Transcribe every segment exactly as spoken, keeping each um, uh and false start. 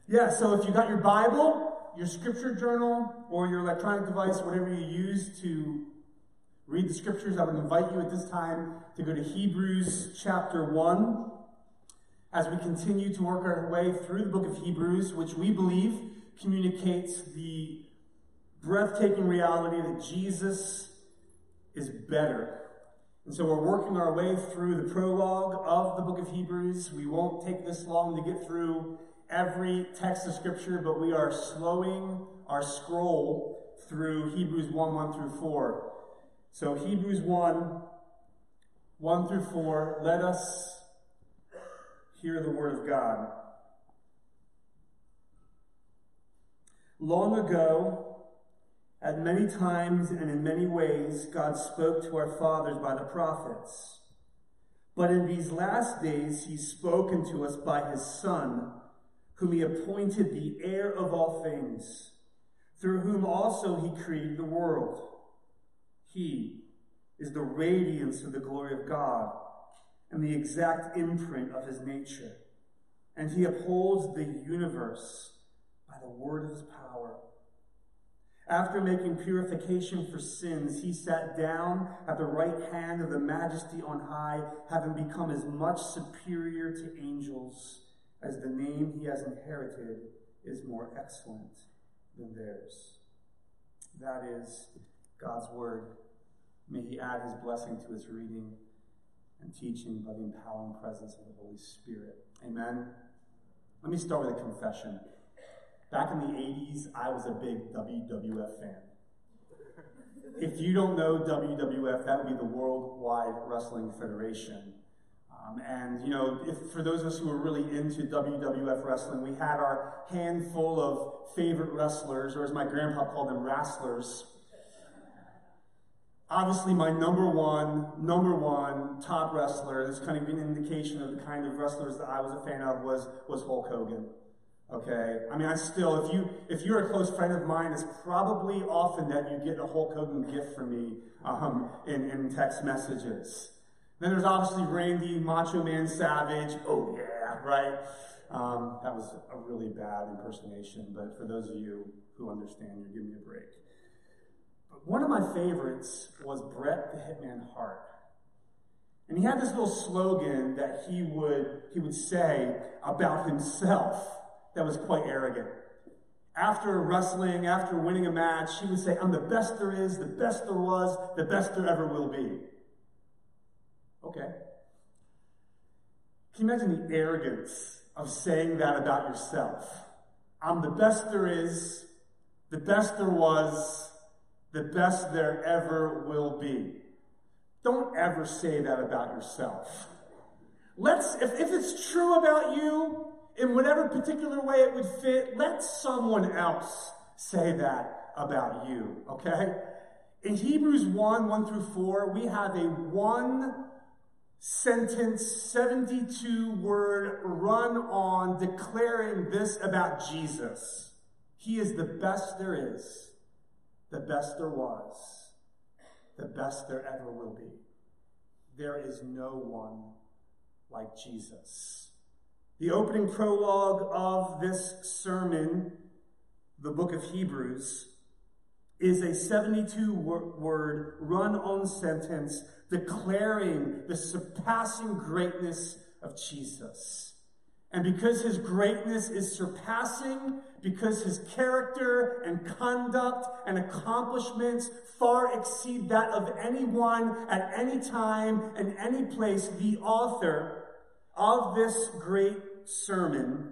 Yeah, so if you got your Bible, your scripture journal, or your electronic device, whatever you use to read the scriptures, I would invite you at this time to go to Hebrews chapter one as we continue to work our way through the book of Hebrews, which we believe communicates the breathtaking reality that Jesus is better. And so we're working our way through the prologue of the book of Hebrews. We won't take this long to get through every text of scripture, but we are slowing our scroll through Hebrews one, one through four. So Hebrews one, one through four, let us hear the word of God. Long ago, at many times and in many ways, God spoke to our fathers by the prophets. But in these last days, he's spoken to us by his Son, whom he appointed the heir of all things, through whom also he created the world. He is the radiance of the glory of God and the exact imprint of his nature. And he upholds the universe by the word of his power. After making purification for sins, he sat down at the right hand of the Majesty on high, having become as much superior to angels as the name he has inherited is more excellent than theirs. That is God's word. May he add his blessing to its reading and teaching by the empowering presence of the Holy Spirit. Amen. Let me start with a confession. Back in the eighties, I was a big W W F fan. If you don't know W W F, that would be the Worldwide Wrestling Federation. Um, and, you know, if, for those of us who were really into W W F wrestling, we had our handful of favorite wrestlers, or as my grandpa called them, wrestlers. Obviously, my number one, number one top wrestler, this kind of an indication of the kind of wrestlers that I was a fan of, was, was Hulk Hogan. Okay? I mean, I still, if, you, if you're a close friend of mine, it's probably often that you get a Hulk Hogan gift from me um, in, in text messages. Then there's obviously Randy, Macho Man Savage. Oh, yeah, right? Um, that was a really bad impersonation, but for those of you who understand, you're giving me a break. But one of my favorites was Bret the Hitman Hart. And he had this little slogan that he would, he would say about himself that was quite arrogant. After wrestling, after winning a match, he would say, "I'm the best there is, the best there was, the best there ever will be." Okay. Can you imagine the arrogance of saying that about yourself? I'm the best there is, the best there was, the best there ever will be. Don't ever say that about yourself. Let's, if, if it's true about you, in whatever particular way it would fit, let someone else say that about you, okay? In Hebrews one, one through four, we have a one sentence, seventy-two word run on declaring this about Jesus. He is the best there is, the best there was, the best there ever will be. There is no one like Jesus. The opening prologue of this sermon, the book of Hebrews, is a seventy-two word run-on sentence declaring the surpassing greatness of Jesus. And because his greatness is surpassing, because his character and conduct and accomplishments far exceed that of anyone at any time and any place, the author of this great sermon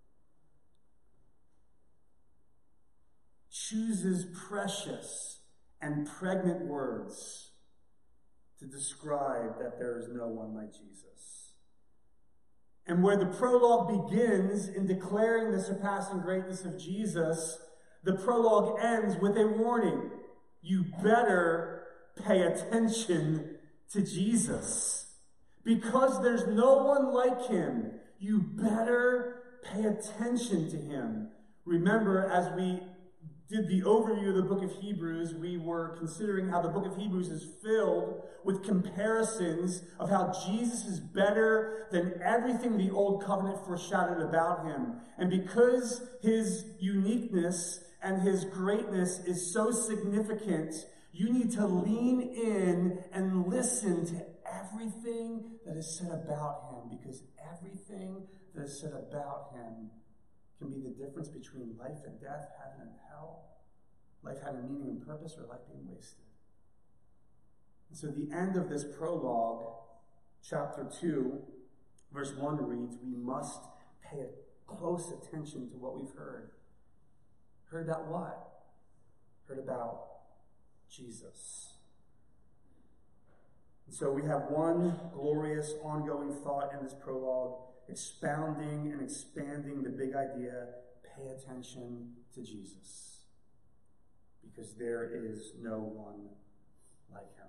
chooses precious and pregnant words to describe that there is no one like Jesus. And where the prologue begins in declaring the surpassing greatness of Jesus, the prologue ends with a warning. You better pay attention to Jesus. Because there's no one like him, you better pay attention to him. Remember, as we did the overview of the book of Hebrews, we were considering how the book of Hebrews is filled with comparisons of how Jesus is better than everything the old covenant foreshadowed about him. And because his uniqueness and his greatness is so significant, you need to lean in and listen to everything that is said about him, because everything that is said about him can be the difference between life and death, heaven and hell, life having meaning and purpose, or life being wasted. And so the end of this prologue, chapter two, verse one reads, we must pay close attention to what we've heard. Heard about what? Heard about Jesus. And so we have one glorious ongoing thought in this prologue, expounding and expanding the big idea, pay attention to Jesus, because there is no one like him.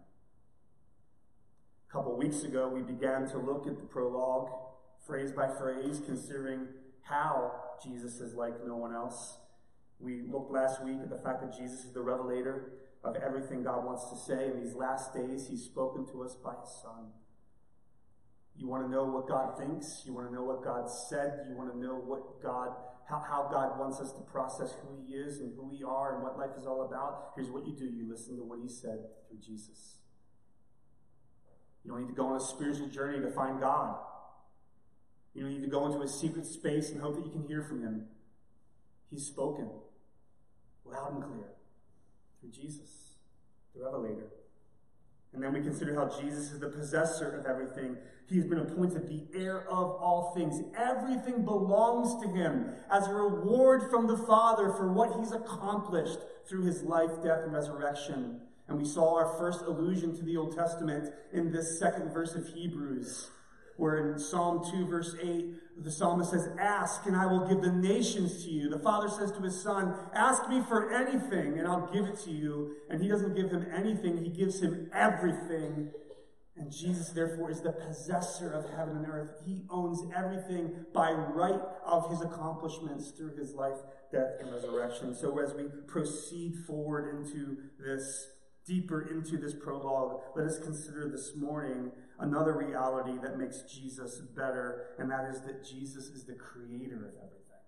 A couple weeks ago, we began to look at the prologue, phrase by phrase, considering how Jesus is like no one else. We looked last week at the fact that Jesus is the revelator of everything God wants to say. In these last days, he's spoken to us by his Son. You want to know what God thinks? You want to know what God said? You want to know what God, how, how God wants us to process who he is and who we are and what life is all about? Here's what you do. You listen to what he said through Jesus. You don't need to go on a spiritual journey to find God. You don't need to go into a secret space and hope that you can hear from him. He's spoken loud and clear through Jesus, the revelator. And then we consider how Jesus is the possessor of everything. He has been appointed the heir of all things. Everything belongs to him as a reward from the Father for what he's accomplished through his life, death, and resurrection. And we saw our first allusion to the Old Testament in this second verse of Hebrews, where in Psalm two, verse eight, the psalmist says, ask, and I will give the nations to you. The Father says to his Son, ask me for anything, and I'll give it to you. And he doesn't give him anything. He gives him everything. And Jesus, therefore, is the possessor of heaven and earth. He owns everything by right of his accomplishments through his life, death, and resurrection. So as we proceed forward into this, deeper into this prologue, let us consider this morning another reality that makes Jesus better, and that is that Jesus is the creator of everything.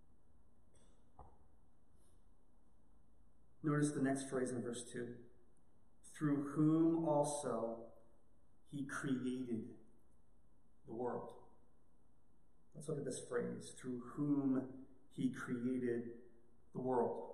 Notice the next phrase in verse two. Through whom also he created the world. Let's look at this phrase. Through whom he created the world.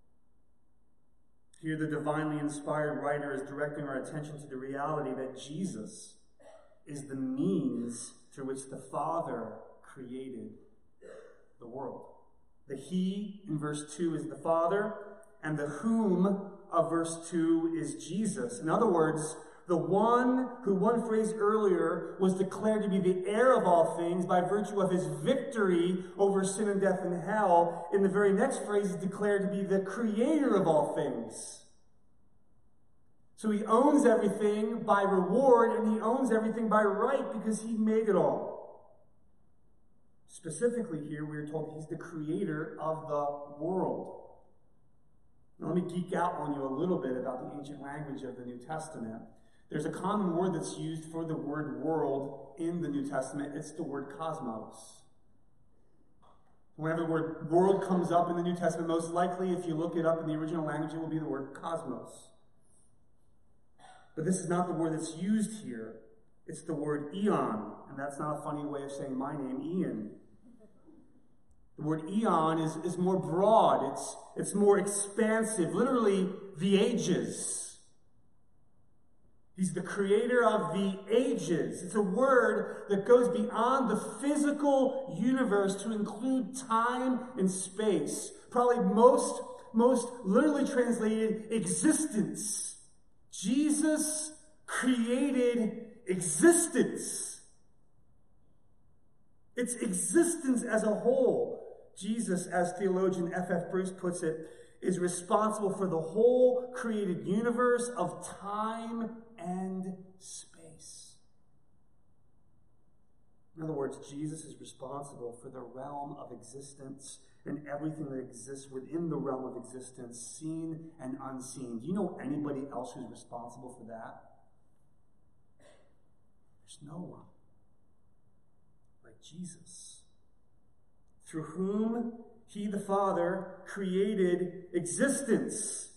Here the divinely inspired writer is directing our attention to the reality that Jesus is the means through which the Father created the world. The he in verse two is the Father, and the whom of verse two is Jesus. In other words, the one who, one phrase earlier, was declared to be the heir of all things by virtue of his victory over sin and death and hell, in the very next phrase is declared to be the creator of all things. So he owns everything by reward, and he owns everything by right because he made it all. Specifically here, we are told he's the creator of the world. Now, let me geek out on you a little bit about the ancient language of the New Testament. There's a common word that's used for the word world in the New Testament. It's the word cosmos. Whenever the word world comes up in the New Testament, most likely, if you look it up in the original language, it will be the word cosmos. But this is not the word that's used here. It's the word eon, and that's not a funny way of saying my name, Ian. The word eon is, is more broad. It's, it's more expansive. Literally, the ages. He's the creator of the ages. It's a word that goes beyond the physical universe to include time and space. Probably most, most literally translated, existence. Jesus created existence. It's existence as a whole. Jesus, as theologian F F Bruce puts it, is responsible for the whole created universe of time and space. In other words, Jesus is responsible for the realm of existence and everything that exists within the realm of existence, seen and unseen. Do you know anybody else who's responsible for that? There's no one like Jesus, through whom he, the Father, created existence.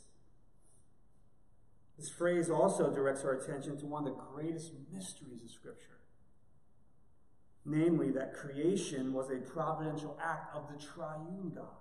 This phrase also directs our attention to one of the greatest mysteries of Scripture. Namely, that creation was a providential act of the triune God.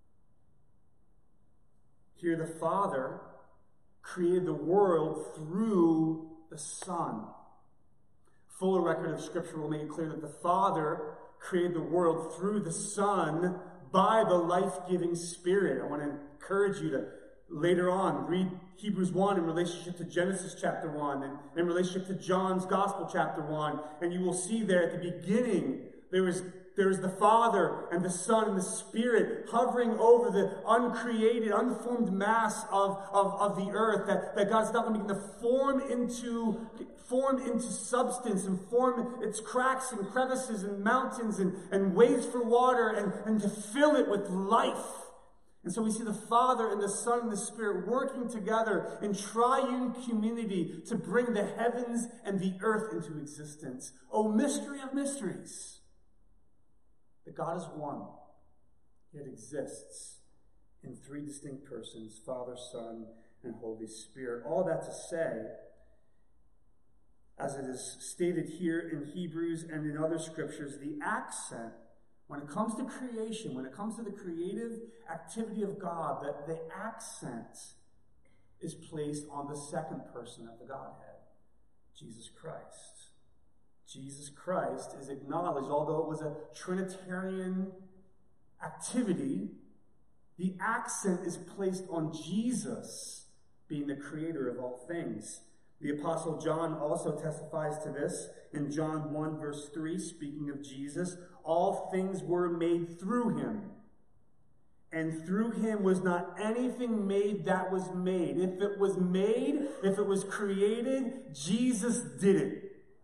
Here the Father created the world through the Son. Fuller record of Scripture will make it clear that the Father created the world through the Son by the life-giving Spirit. I want to encourage you to later on read Hebrews one in relationship to Genesis chapter one and in relationship to John's Gospel chapter one. And you will see there at the beginning, there is there is the Father and the Son and the Spirit hovering over the uncreated, unformed mass of, of, of the earth that, that God's not going to begin to form into, form into substance and form its cracks and crevices and mountains and, and ways for water and, and to fill it with life. And so we see the Father and the Son and the Spirit working together in triune community to bring the heavens and the earth into existence. Oh, mystery of mysteries! That God is one, yet exists in three distinct persons, Father, Son, and Holy Spirit. All that to say, as it is stated here in Hebrews and in other scriptures, the accent when it comes to creation, when it comes to the creative activity of God, that the accent is placed on the second person of the Godhead, Jesus Christ. Jesus Christ is acknowledged, although it was a Trinitarian activity, the accent is placed on Jesus being the creator of all things. The Apostle John also testifies to this in John one, verse three, speaking of Jesus. All things were made through him, and through him was not anything made that was made. If it was made, if it was created, Jesus did it.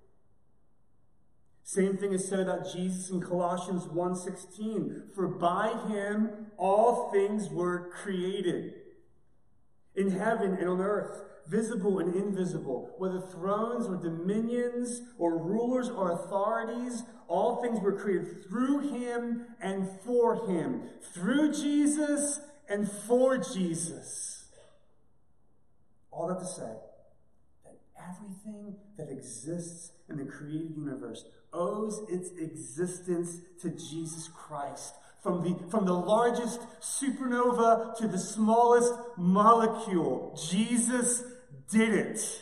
Same thing is said about Jesus in Colossians one sixteen. For by him all things were created, in heaven and on earth, visible and invisible, whether thrones or dominions or rulers or authorities, all things were created through him and for him. Through Jesus and for Jesus. All that to say that everything that exists in the created universe owes its existence to Jesus Christ. From the, from the largest supernova to the smallest molecule, Jesus did it.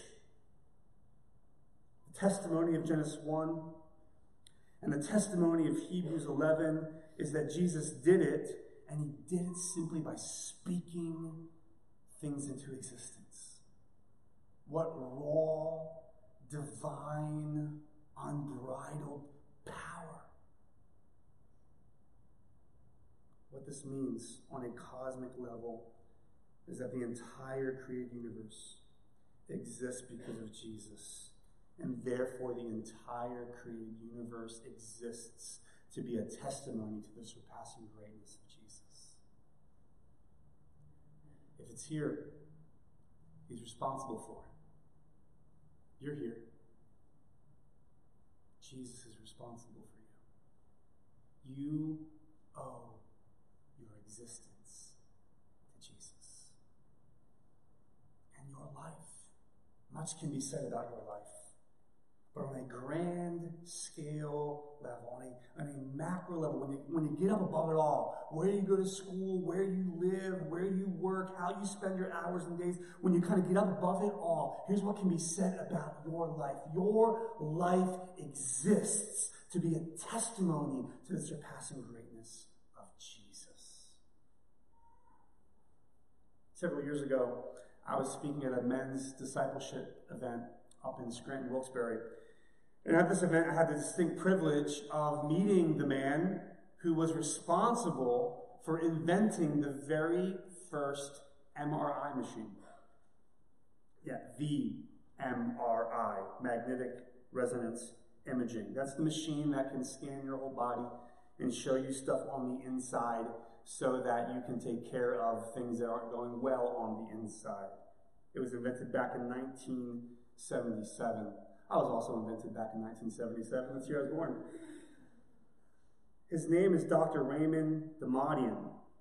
The testimony of Genesis one and the testimony of Hebrews eleven is that Jesus did it, and he did it simply by speaking things into existence. What raw, divine, unbridled power. What this means on a cosmic level is that the entire created universe exists because of Jesus. And therefore the entire created universe exists to be a testimony to the surpassing greatness of Jesus. If it's here, he's responsible for it. You're here. Jesus is responsible for you. You owe your existence to Jesus. And your life. Much can be said about your life. But on a grand scale level, on a, on a macro level, when you, when you get up above it all, where you go to school, where you live, where you work, how you spend your hours and days, when you kind of get up above it all, here's what can be said about your life. Your life exists to be a testimony to the surpassing greatness of Jesus. Several years ago, I was speaking at a men's discipleship event up in Scranton, Wilkes-Barre. And at this event, I had the distinct privilege of meeting the man who was responsible for inventing the very first M R I machine. Yeah, the M R I, magnetic resonance imaging. That's the machine that can scan your whole body and show you stuff on the inside so that you can take care of things that aren't going well on the inside. It was invented back in nineteen seventy-seven. I was also invented back in nineteen seventy-seven. That's the year I was born. His name is Doctor Raymond Damadian.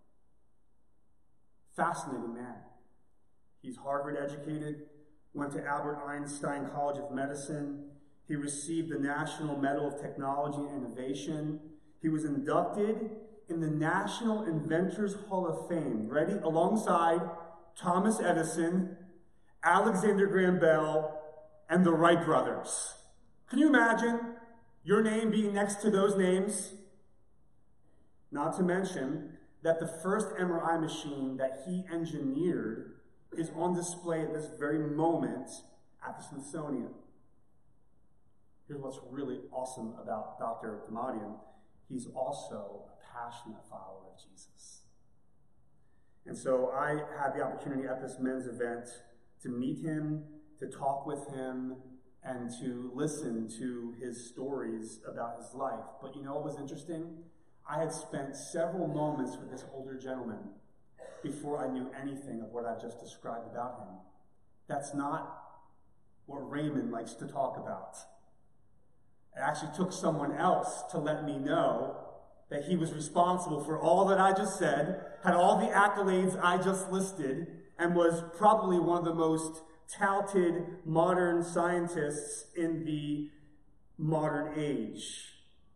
Fascinating man. He's Harvard educated, went to Albert Einstein College of Medicine. He received the National Medal of Technology and Innovation. He was inducted in the National Inventors Hall of Fame, ready, alongside Thomas Edison, Alexander Graham Bell, and the Wright brothers. Can you imagine your name being next to those names? Not to mention that the first M R I machine that he engineered is on display at this very moment at the Smithsonian. Here's what's really awesome about Doctor Damadian. He's also a passionate follower of Jesus. And so I had the opportunity at this men's event to meet him, to talk with him, and to listen to his stories about his life. But you know what was interesting? I had spent several moments with this older gentleman before I knew anything of what I've just described about him. That's not what Raymond likes to talk about. It actually took someone else to let me know that he was responsible for all that I just said, had all the accolades I just listed, and was probably one of the most touted modern scientists in the modern age.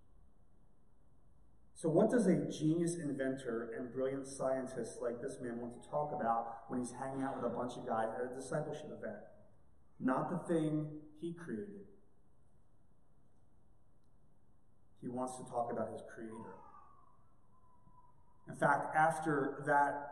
So what does a genius inventor and brilliant scientist like this man want to talk about when he's hanging out with a bunch of guys at a discipleship event? Not the thing he created. He wants to talk about his creator. In fact, after that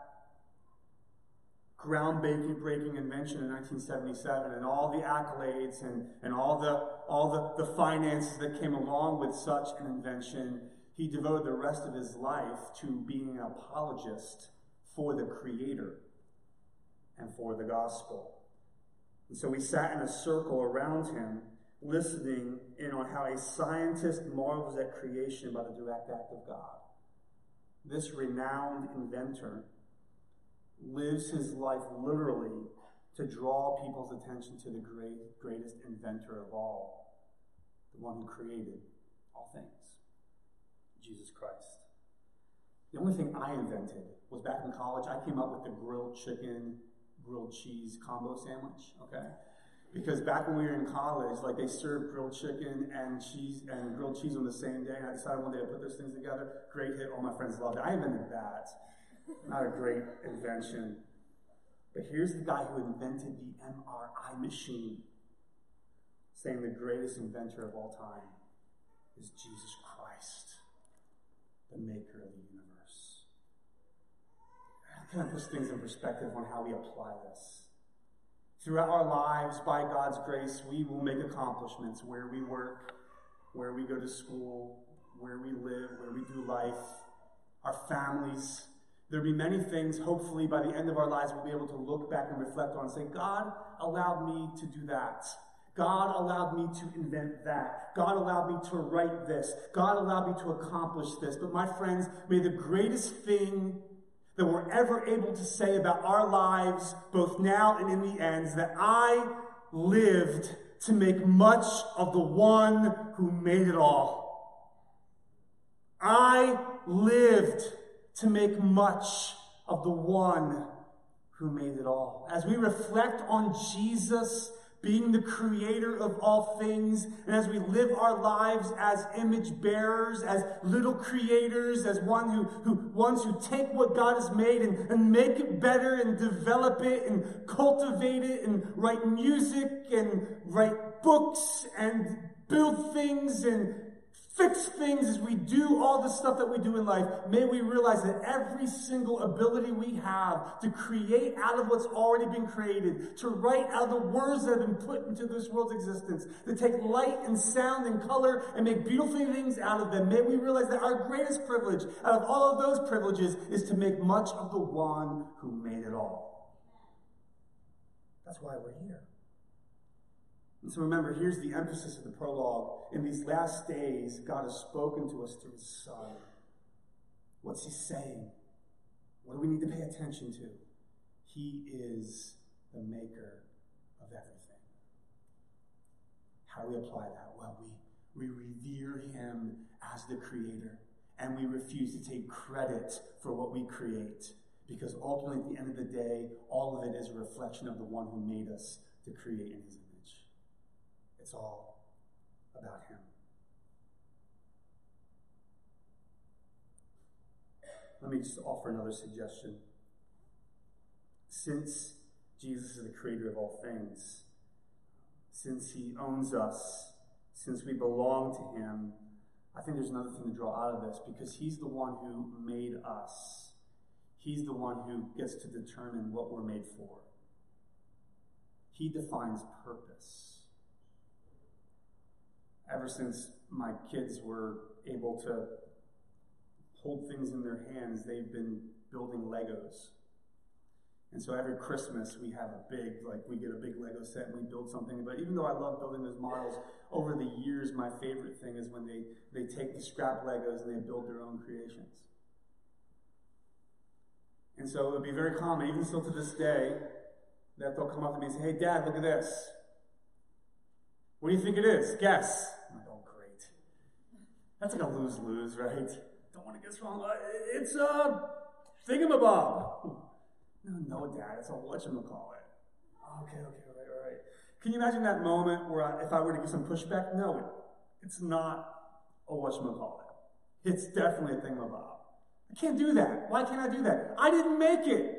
groundbreaking invention in nineteen seventy-seven and all the accolades and, and all the all the, the finances that came along with such an invention, he devoted the rest of his life to being an apologist for the Creator and for the gospel. And so we sat in a circle around him, listening in on how a scientist marvels at creation by the direct act of God. This renowned inventor lives his life literally to draw people's attention to the great, greatest inventor of all, the one who created all things, Jesus Christ. The only thing I invented was back in college, I came up with the grilled chicken, grilled cheese combo sandwich, okay? Because back when we were in college, like they served grilled chicken and cheese and grilled cheese on the same day, and I decided one day to put those things together. Great hit, all my friends loved it. I invented that. Not a great invention. But here's the guy who invented the M R I machine, saying the greatest inventor of all time is Jesus Christ, the maker of the universe. That kind of puts things in perspective on how we apply this. Throughout our lives, by God's grace, we will make accomplishments where we work, where we go to school, where we live, where we do life, our families. There'll be many things, hopefully, by the end of our lives, we'll be able to look back and reflect on and say, God allowed me to do that. God allowed me to invent that. God allowed me to write this. God allowed me to accomplish this. But my friends, may the greatest thing that we're ever able to say about our lives, both now and in the end, is that I lived to make much of the one who made it all. I lived to make much of the one who made it all. As we reflect on Jesus being the creator of all things, and as we live our lives as image bearers, as little creators, as one who, who ones who take what God has made and, and make it better and develop it and cultivate it and write music and write books and build things and fix things as we do all the stuff that we do in life, may we realize that every single ability we have to create out of what's already been created, to write out of the words that have been put into this world's existence, to take light and sound and color and make beautiful things out of them, may we realize that our greatest privilege out of all of those privileges is to make much of the one who made it all. That's why we're here. And so remember, here's the emphasis of the prologue. In these last days, God has spoken to us through his Son. What's he saying? What do we need to pay attention to? He is the maker of everything. How do we apply that? Well, we, we revere him as the creator, and we refuse to take credit for what we create, because ultimately, at the end of the day, all of it is a reflection of the one who made us to create in his image. It's all about him. Let me just offer another suggestion. Since Jesus is the creator of all things, since he owns us, since we belong to him, I think there's another thing to draw out of this, because he's the one who made us. He's the one who gets to determine what we're made for. He defines purpose. Ever since my kids were able to hold things in their hands, they've been building Legos. And so every Christmas we have a big, like we get a big Lego set and we build something. But even though I love building those models, over the years my favorite thing is when they, they take the scrap Legos and they build their own creations. And so it would be very common, even still to this day, that they'll come up to me and say, "Hey, Dad, look at this. What do you think it is? Guess." I'm like, "Oh, great. That's like a lose-lose, right? Don't want to guess wrong. It's a thingamabob." No, no, Dad, it's a whatchamacallit. Okay, okay, all right, all right. Can you imagine that moment where I, if I were to give some pushback? No, it, it's not a whatchamacallit. It's definitely a thingamabob. I can't do that. Why can't I do that? I didn't make it.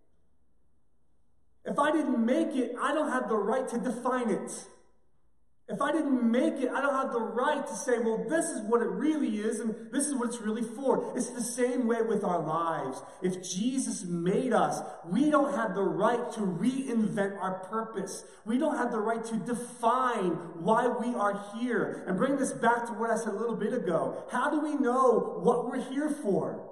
If I didn't make it, I don't have the right to define it. If I didn't make it, I don't have the right to say, well, this is what it really is, and this is what it's really for. It's the same way with our lives. If Jesus made us, we don't have the right to reinvent our purpose. We don't have the right to define why we are here. And bring this back to what I said a little bit ago. How do we know what we're here for?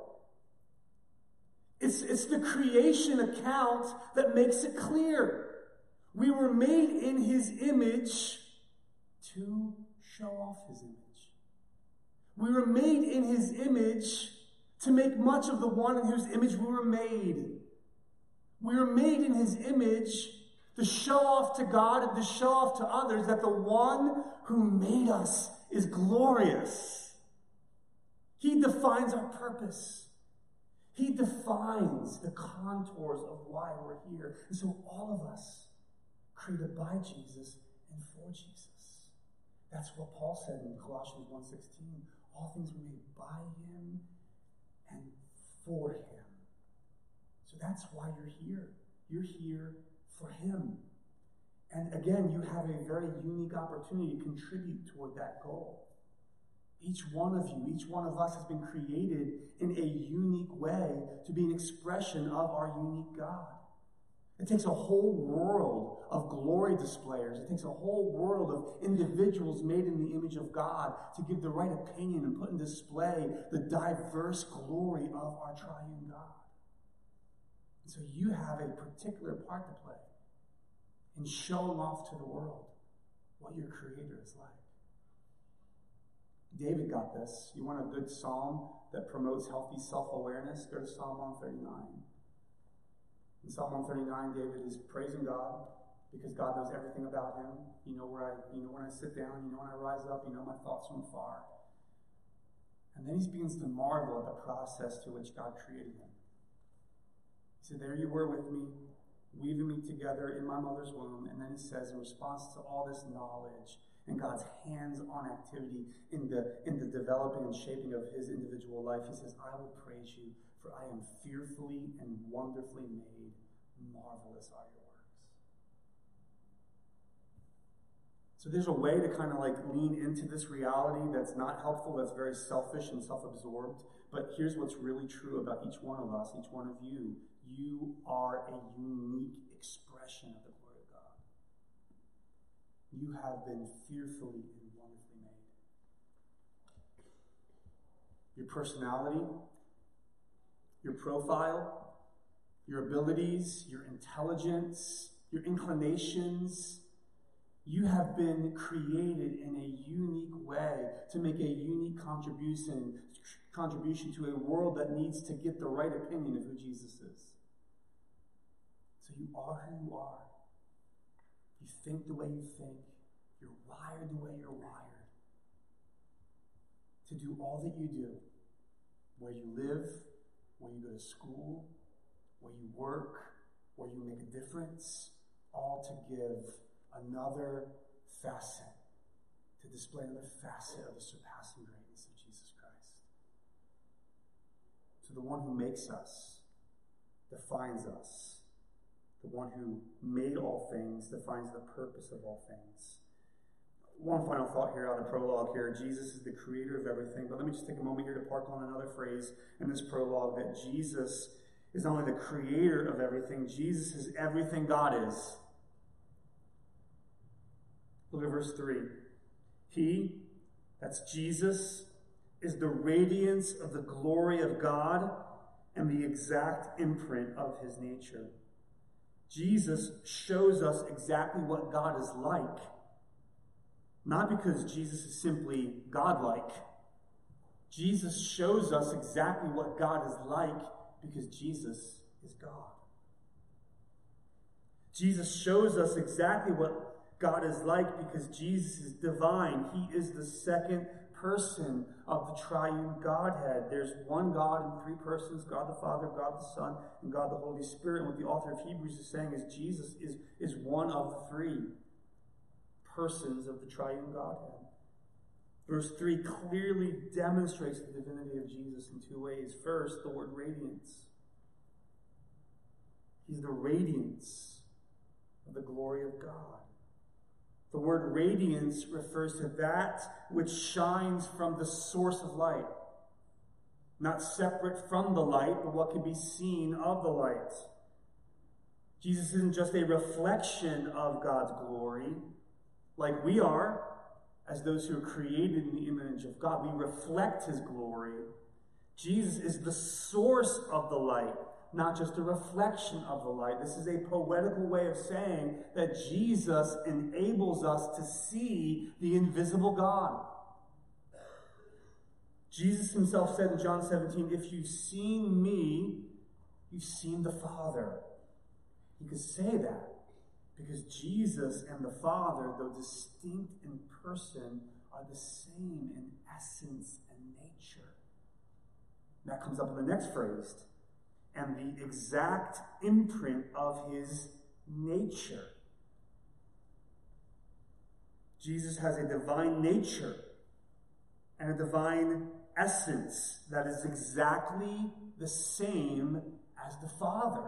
It's, it's the creation account that makes it clear. We were made in his image to show off his image. We were made in his image to make much of the one in whose image we were made. We were made in his image to show off to God and to show off to others that the one who made us is glorious. He defines our purpose. He defines the contours of why we're here. And so all of us, created by Jesus and for Jesus. That's what Paul said in Colossians one sixteen. All things were made by him and for him. So that's why you're here. You're here for him. And again, you have a very unique opportunity to contribute toward that goal. Each one of you, each one of us has been created in a unique way to be an expression of our unique God. It takes a whole world of glory displayers. It takes a whole world of individuals made in the image of God to give the right opinion and put in display the diverse glory of our triune God. And so you have a particular part to play in showing off to the world what your Creator is like. David got this. You want a good psalm that promotes healthy self-awareness? Go to Psalm one thirty-nine. In Psalm one thirty-nine, David is praising God because God knows everything about him. You know where I, you know when I sit down, you know when I rise up, you know my thoughts from afar. And then he begins to marvel at the process to which God created him. He said, "There you were with me, weaving me together in my mother's womb." And then he says, in response to all this knowledge and God's hands-on activity in the, in the developing and shaping of his individual life, he says, "I will praise you, for I am fearfully and wonderfully made. Marvelous are your works." So there's a way to kind of like lean into this reality that's not helpful, that's very selfish and self-absorbed. But here's what's really true about each one of us, each one of you. You are a unique expression of the glory of God. You have been fearfully and wonderfully made. Your personality, your profile, your abilities, your intelligence, your inclinations, You have been created in a unique way to make a unique contribution, contribution to a world that needs to get the right opinion of who Jesus is. So you are who you are. You think the way you think. You're wired the way you're wired. To do all that you do. Where you live, where you go to school, where you work, where you make a difference. All to give another facet. To display another facet of the surpassing greatness of Jesus Christ. So the one who makes us, defines us. The one who made all things, defines the purpose of all things. One final thought here out of the prologue here. Jesus is the creator of everything. But let me just take a moment here to park on another phrase in this prologue, that Jesus is not only the creator of everything, Jesus is everything God is. Look at verse three. He, that's Jesus, is the radiance of the glory of God and the exact imprint of his nature. Jesus shows us exactly what God is like. Not because Jesus is simply godlike. Jesus shows us exactly what God is like because Jesus is God. Jesus shows us exactly what God is like because Jesus is divine. He is the second person of the triune Godhead. There's one God in three persons, God the Father, God the Son, and God the Holy Spirit. And what the author of Hebrews is saying is Jesus is, is one of the three persons of the triune Godhead. Verse three clearly demonstrates the divinity of Jesus in two ways. First, the word radiance. He's the radiance of the glory of God. The word radiance refers to that which shines from the source of light. Not separate from the light, but what can be seen of the light. Jesus isn't just a reflection of God's glory, like we are, as those who are created in the image of God. We reflect his glory. Jesus is the source of the light, not just a reflection of the light. This is a poetical way of saying that Jesus enables us to see the invisible God. Jesus himself said in John seventeen, if you've seen me, you've seen the Father. He could say that because Jesus and the Father, though distinct in person, are the same in essence and nature. And that comes up in the next phrase. And the exact imprint of his nature. Jesus has a divine nature and a divine essence that is exactly the same as the Father.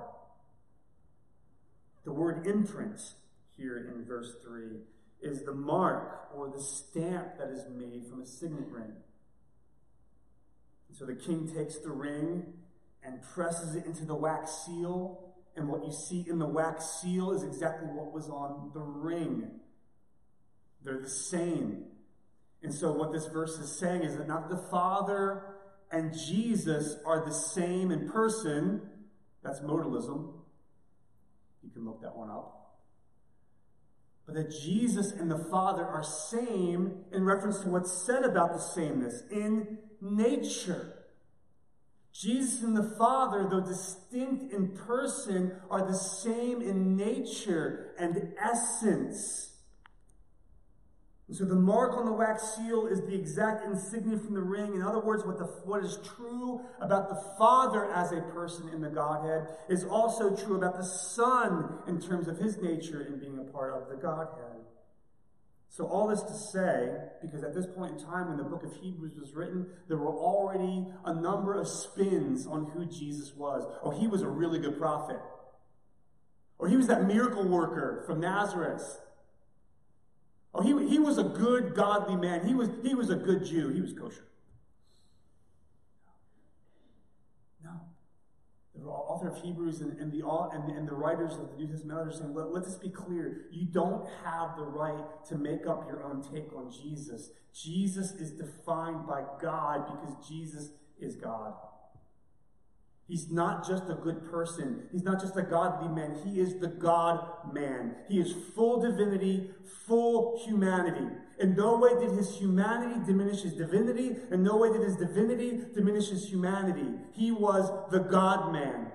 The word imprint here in verse three is the mark or the stamp that is made from a signet ring. And so the king takes the ring and presses it into the wax seal, and what you see in the wax seal is exactly what was on the ring. They're the same. And so what this verse is saying is that not the Father and Jesus are the same in person. That's modalism. You can look that one up. But that Jesus and the Father are same in reference to what's said about the sameness in nature. Jesus and the Father, though distinct in person, are the same in nature and essence. And so the mark on the wax seal is the exact insignia from the ring. In other words, what, the, what is true about the Father as a person in the Godhead is also true about the Son in terms of his nature in being a part of the Godhead. So all this to say, because at this point in time when the book of Hebrews was written, there were already a number of spins on who Jesus was. Oh, he was a really good prophet. Or he was that miracle worker from Nazareth. Oh, he, he was a good, godly man. He was, he was a good Jew. He was kosher. No. The author of Hebrews and, and, the, and, the, and the writers of the New Testament are saying, let, let this be clear. You don't have the right to make up your own take on Jesus. Jesus is defined by God because Jesus is God. He's not just a good person. He's not just a godly man. He is the God-man. He is full divinity, full humanity. In no way did his humanity diminish his divinity. In no way did his divinity diminish his humanity. He was the God-man.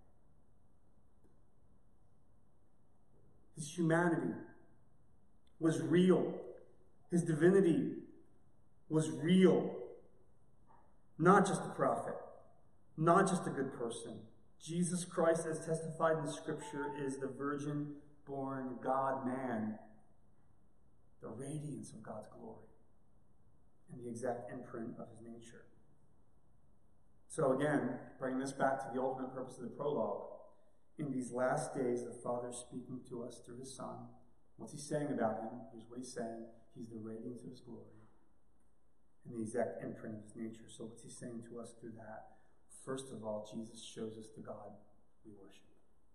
His humanity was real. His divinity was real. Not just a prophet. Not just a good person. Jesus Christ, as testified in Scripture, is the virgin-born God-man, the radiance of God's glory, and the exact imprint of his nature. So again, bringing this back to the ultimate purpose of the prologue, in these last days, the Father is speaking to us through his Son. What's he saying about him? Here's what he's saying. He's the radiance of his glory and the exact imprint of his nature. So what's he saying to us through that? First of all, Jesus shows us the God we worship.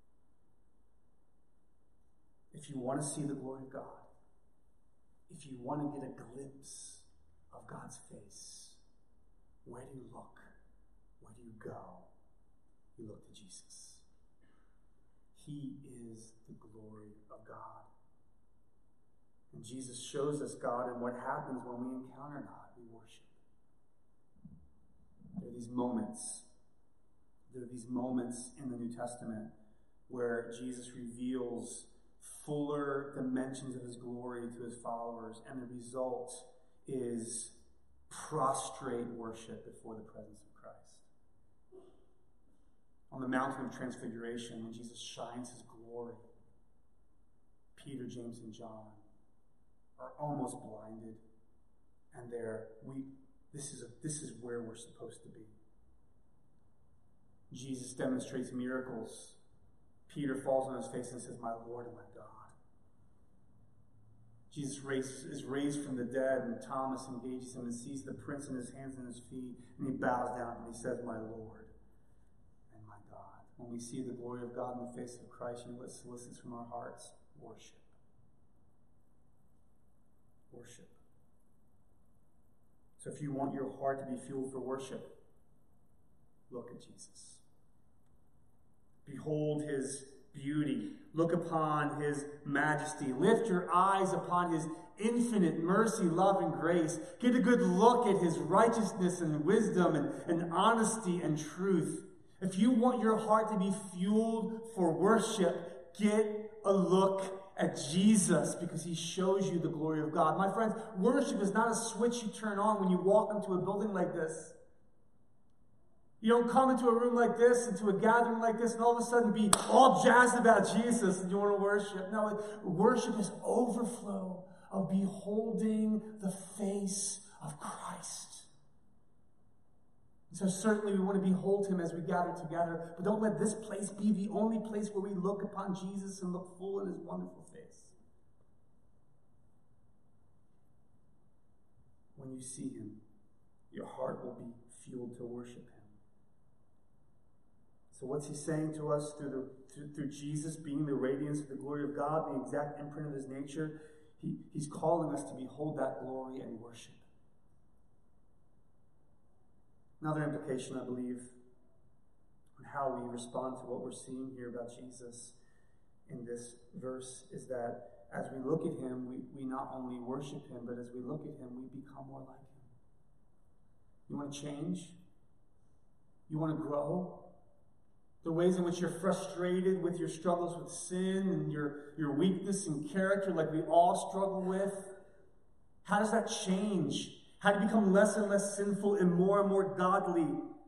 If you want to see the glory of God, if you want to get a glimpse of God's face, where do you look? Where do you go? You look to Jesus. He is the glory of God. And Jesus shows us God, and what happens when we encounter God, we worship. There are these moments There are these moments in the New Testament where Jesus reveals fuller dimensions of his glory to his followers, and the result is prostrate worship before the presence of Christ. On the mountain of transfiguration, when Jesus shines his glory, Peter, James, and John are almost blinded, and they're we this is a, this is where we're supposed to be. Jesus demonstrates miracles. Peter falls on his face and says, "My Lord and my God." Jesus raises, is raised from the dead, and Thomas engages him and sees the prints in his hands and his feet, and he bows down and he says, "My Lord and my God." When we see the glory of God in the face of Christ, you know what solicits from our hearts? Worship. Worship. So if you want your heart to be fueled for worship, look at Jesus. Behold his beauty. Look upon his majesty. Lift your eyes upon his infinite mercy, love, and grace. Get a good look at his righteousness and wisdom and, and honesty and truth. If you want your heart to be fueled for worship, get a look at Jesus, because he shows you the glory of God. My friends, worship is not a switch you turn on when you walk into a building like this. You don't come into a room like this, into a gathering like this, and all of a sudden be all jazzed about Jesus and you want to worship. No, worship is overflow of beholding the face of Christ. And so certainly we want to behold him as we gather together, but don't let this place be the only place where we look upon Jesus and look full in his wonderful face. When you see him, your heart will be fueled to worship him. So what's he saying to us through, the, through, through Jesus being the radiance of the glory of God, the exact imprint of his nature? He, he's calling us to behold that glory and worship. Another implication, I believe, on how we respond to what we're seeing here about Jesus in this verse is that as we look at him, we, we not only worship him, but as we look at him, we become more like him. You want to change? You want to grow? The ways in which you're frustrated with your struggles with sin and your, your weakness in character, like we all struggle with. How does that change? How do you become less and less sinful and more and more godly?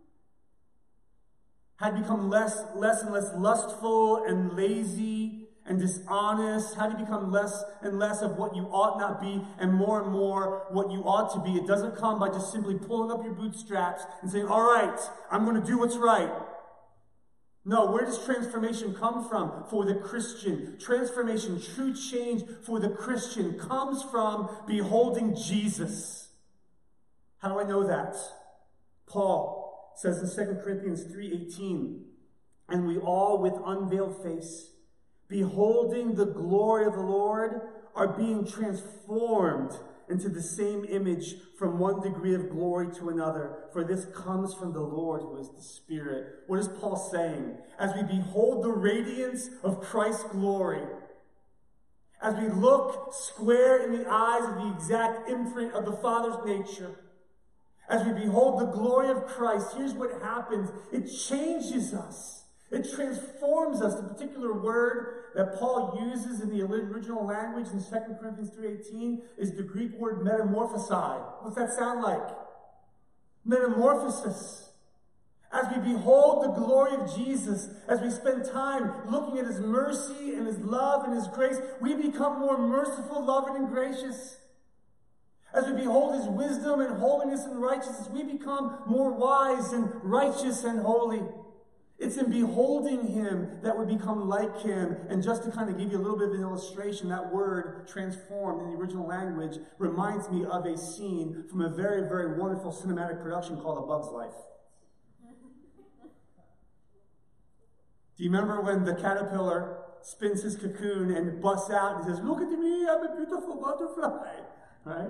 How do you become less, less and less lustful and lazy and dishonest? How do you become less and less of what you ought not be and more and more what you ought to be? It doesn't come by just simply pulling up your bootstraps and saying, "All right, I'm going to do what's right." No, where does transformation come from for the Christian? Transformation, true change for the Christian comes from beholding Jesus. How do I know that? Paul says in Second Corinthians three eighteen, "And we all with unveiled face, beholding the glory of the Lord, are being transformed into the same image from one degree of glory to another, for this comes from the Lord who is the Spirit. What is Paul saying? As we behold the radiance of Christ's glory, as we look square in the eyes of the exact imprint of the Father's nature, as we behold the glory of Christ, here's what happens. It changes us. It transforms us. The particular word that Paul uses in the original language in Second Corinthians three eighteen is the Greek word metamorphosai. What's that sound like? Metamorphosis. As we behold the glory of Jesus, as we spend time looking at his mercy and his love and his grace, we become more merciful, loving, and gracious. As we behold his wisdom and holiness and righteousness, we become more wise and righteous and holy. It's in beholding him that we become like him. And just to kind of give you a little bit of an illustration, that word transformed in the original language reminds me of a scene from a very, very wonderful cinematic production called A Bug's Life. Do you remember when the caterpillar spins his cocoon and busts out and says, "Look at me, I'm a beautiful butterfly," right?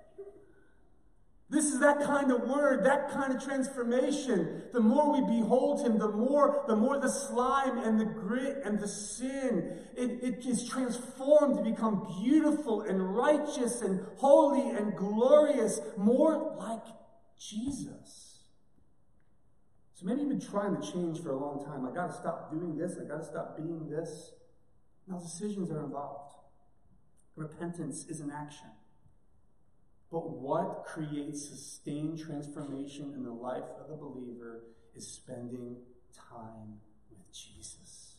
This is that kind of word, that kind of transformation. The more we behold him, the more the more the slime and the grit and the sin, it, it is transformed to become beautiful and righteous and holy and glorious, more like Jesus. So maybe you've been trying to change for a long time. I got to stop doing this. I got to stop being this. Now decisions are involved. Repentance is an action. But what creates sustained transformation in the life of the believer is spending time with Jesus.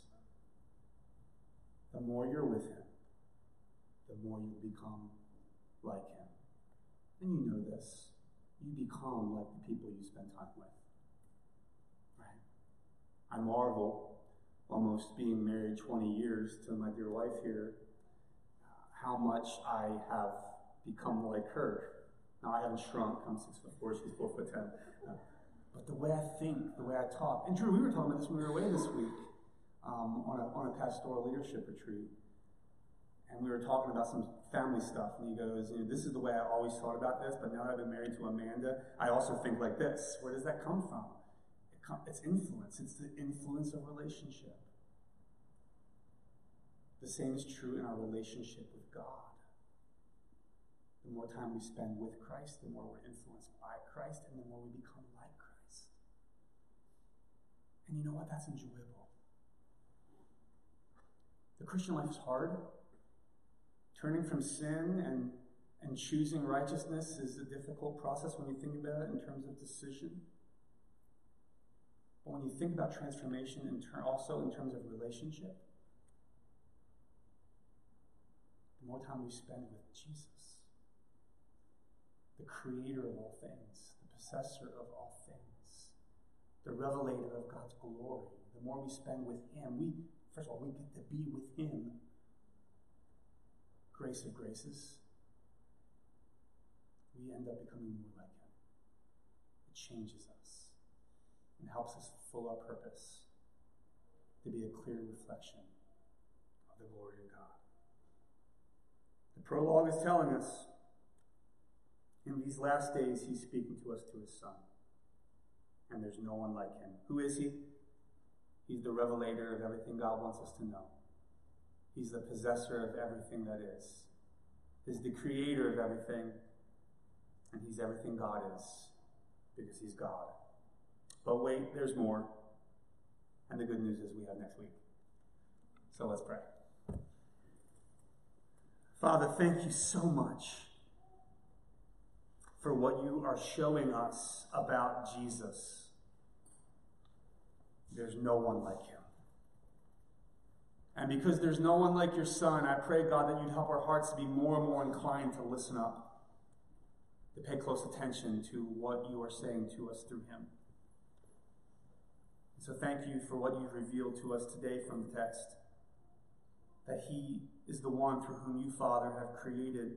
The more you're with him, the more you become like him. And you know this. You become like the people you spend time with. Right? I marvel, almost being married twenty years to my dear wife here, how much I have become like her. Now, I haven't shrunk. I'm six foot four, she's four foot ten. Uh, but the way I think, the way I talk. And Drew, we were talking about this when we were away this week um, on, a, on a pastoral leadership retreat. And we were talking about some family stuff. And he goes, you know, this is the way I always thought about this, but now that I've been married to Amanda, I also think like this. Where does that come from? It com- it's influence. It's the influence of relationship. The same is true in our relationship with God. The more time we spend with Christ, the more we're influenced by Christ, and the more we become like Christ. And you know what? That's enjoyable. The Christian life is hard. Turning from sin and, and choosing righteousness is a difficult process when you think about it in terms of decision. But when you think about transformation in ter- also in terms of relationship, the more time we spend with Jesus, the creator of all things, the possessor of all things, the revelator of God's glory. The more we spend with him, we, first of all, we get to be with him. Grace of graces. We end up becoming more like him. It changes us and helps us fulfill our purpose to be a clear reflection of the glory of God. The prologue is telling us in these last days, he's speaking to us through his Son. And there's no one like him. Who is he? He's the revelator of everything God wants us to know. He's the possessor of everything that is. He's the creator of everything. And he's everything God is. Because he's God. But wait, there's more. And the good news is we have next week. So let's pray. Father, thank you so much for what you are showing us about Jesus. There's no one like him. And because there's no one like your Son, I pray, God, that you'd help our hearts to be more and more inclined to listen up, to pay close attention to what you are saying to us through him. And so thank you for what you've revealed to us today from the text, that he is the one through whom you, Father, have created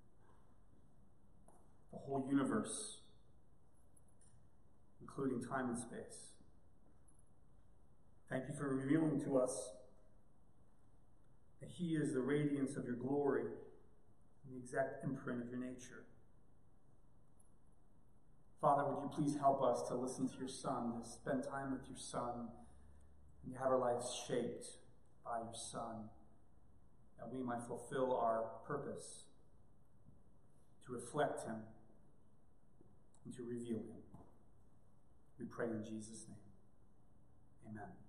the whole universe, including time and space. Thank you for revealing to us that he is the radiance of your glory, in the exact imprint of your nature. Father, would you please help us to listen to your Son, to spend time with your Son, and to have our lives shaped by your Son, that we might fulfill our purpose to reflect him and to reveal him. We pray in Jesus' name. Amen.